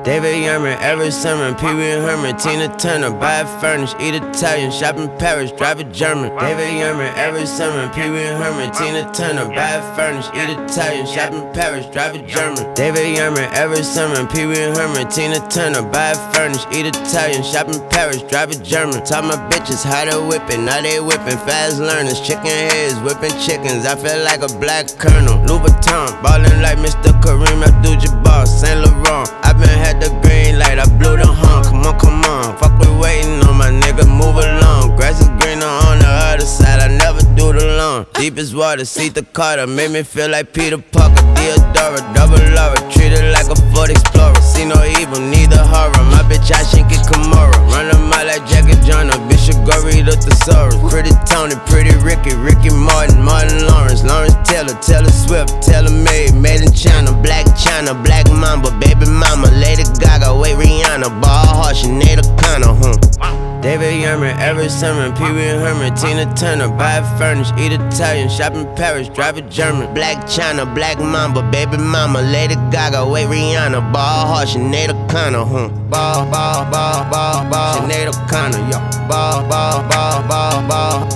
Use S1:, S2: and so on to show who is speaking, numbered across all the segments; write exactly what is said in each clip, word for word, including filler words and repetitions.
S1: David Yurman, Eric Sermon, Pee Wee Herman, Tina Turner, buy a furnish, eat Italian, shop in Paris, drive a German. David Yurman, Eric Sermon, Pee Wee Herman, Tina Turner, buy a furnish, eat Italian, shop in Paris, drive a German. David Yurman, Eric Sermon, Pee Wee Herman, Tina Turner, buy a furnish, eat Italian, shop in Paris, drive a German. Taught my bitches how to whip it, now they whipping, fast learners, chicken heads, whipping chickens. I feel like a black colonel. Louis Vuitton, ballin' like Mister Kareem Abdul-Jabbar, Saint Laurent. I been had the green light, I blew the horn. Come on, come on, fuck we waiting on my nigga, move along. Grass is greener on the other side, I never do the lawn. Deep as water, see the Carter, made me feel like Peter Parker. Theodora, double Laura, treated like a Ford Explorer. See no evil, neither horror, my bitch I shink it Kimura. Run them out like Jackie Joyner, bitch you go read the thesaurus. Pretty Tony, pretty Ricky, Ricky Martin, Martin Lawrence, Lawrence Taylor, Taylor Swift, Taylor Made, made in China, Black China, Black Mamba, baby mama, Lady Gaga, wait Rihanna, ball hard, Sinead O'Connor, huh? David Yurman, Eric Sermon, Pee Wee Herman, Tina Turner, buy a furnish, eat Italian, shop in Paris, drive a German. Black China, Black Mamba, baby mama, Lady Gaga, wait Rihanna, ball hard, Sinead O'Connor, huh? Ball, ball, ball, ball, ball, Sinead O'Connor, yo. Ball, ball, ball, ball, ball.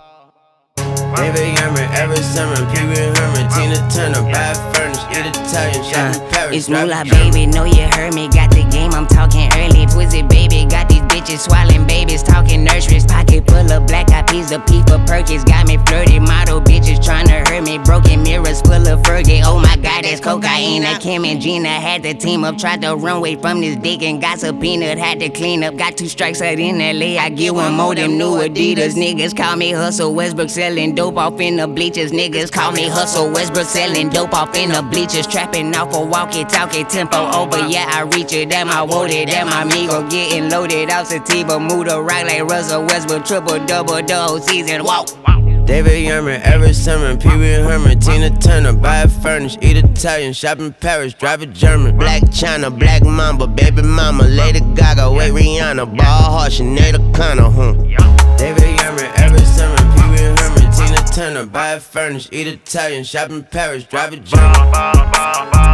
S1: David Yurman, Eric Sermon, Pee Wee Herman, Tina Turner, buy a furnish, eat Italian, shop in Paris.
S2: It's moolah, baby, know you heard me. Got the game, I'm talking early. Twisted, baby, got these bitches swallowing babies, talking nurseries. Pocket full of black eyed peas, the P for Perkins. Got me flirty, model bitches tryna hurt me. Broken mirrors full of Fergie. Oh my god, that's cocaine. Kim and Gina had the team up, tried to run away from this dick and got subpoenaed. Had to clean up, got two strikes out in L A. I get one more, them new Adidas. Niggas call me Hustle Westbrook, selling dope off in the bleachers. Niggas call me Hustle Westbrook, selling dope off in the bleachers. Trapping off a walkie talkie, tempo over, yeah, I reach it. Damn, I want it, damn, my amigo getting loaded out sativa. Move the rock like Russell Westbrook, triple double the whole season. Whoa.
S1: David Yurman, Eric Sermon, Pee Wee Herman, Tina Turner, buy a furnish, eat Italian, shop in Paris, drive a German. Black China, Black Mamba, baby mama, Lady Gaga, wait Rihanna, ball hard, Sinead O'Connor, huh? David Yurman, Eric Sermon, Pee Wee Herman, Tina Turner, buy a furnish, eat Italian, shop in Paris, drive a German.